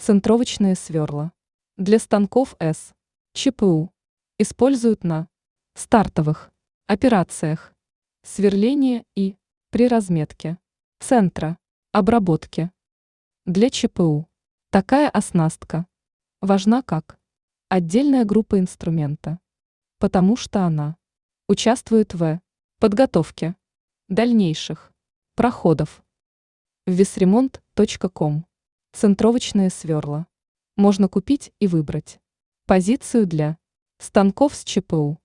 Центровочные сверла. Для станков С. ЧПУ. Используют на стартовых операциях сверления и при разметке центра обработки. Для ЧПУ такая оснастка важна как отдельная группа инструмента, потому что она участвует в подготовке дальнейших проходов. Весремонт.ком. Центровочные сверла. Можно купить и выбрать позицию для станков с ЧПУ.